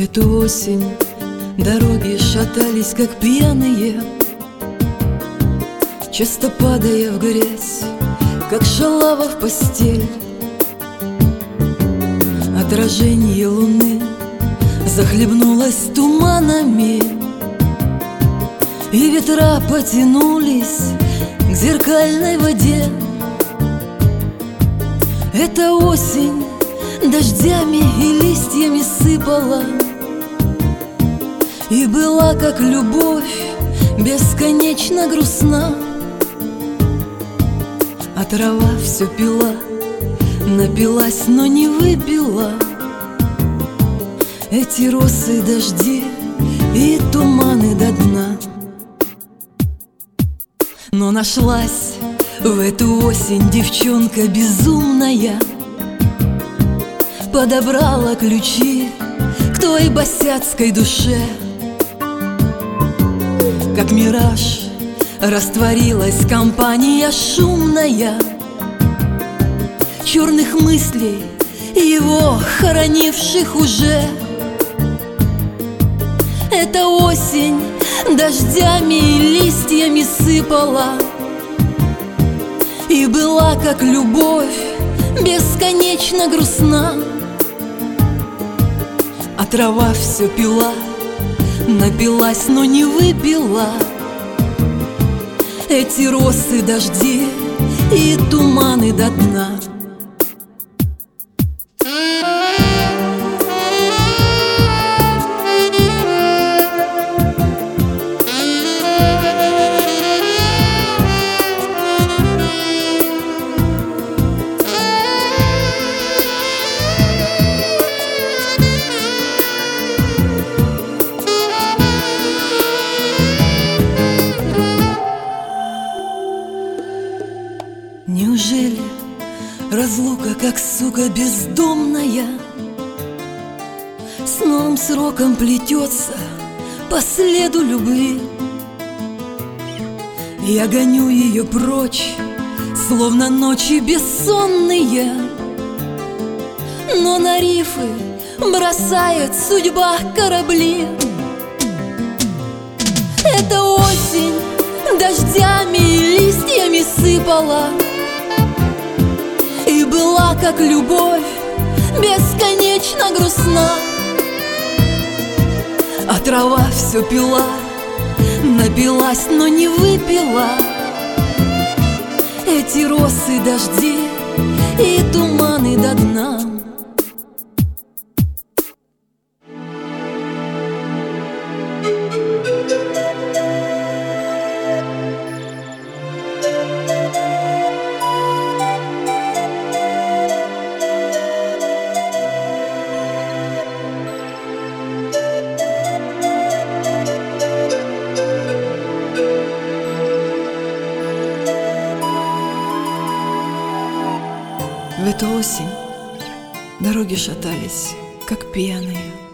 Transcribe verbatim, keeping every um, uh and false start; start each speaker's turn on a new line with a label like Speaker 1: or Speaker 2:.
Speaker 1: эту осень дороги шатались, как пьяные, часто падая в грязь, как шалава в постель. Отражение луны захлебнулось туманами, и ветра потянулись к зеркальной воде. Эта осень дождями и листьями сыпала, и была, как любовь, бесконечно грустна. А трава все пила, напилась, но не выпила эти росы, дожди и туманы до дна. Но нашлась в эту осень девчонка безумная, подобрала ключи к той босяцкой душе. Как мираж растворилась компания шумная черных мыслей, его хоронивших уже. Эта осень дождями и листьями сыпала, и была, как любовь, бесконечно грустна. А трава все пила, напилась, но не выпила эти росы, дожди и туманы до дна. Неужели разлука, как сука бездомная, с новым сроком плетется по следу любви? Я гоню ее прочь, словно ночи бессонные, но на рифы бросает судьба корабли. Эта осень дождями и листьями сыпала, и была, как любовь, бесконечно грустна. А трава все пила, напилась, но не выпила эти росы, дожди и туманы до дна. В эту осень дороги шатались, как пьяные,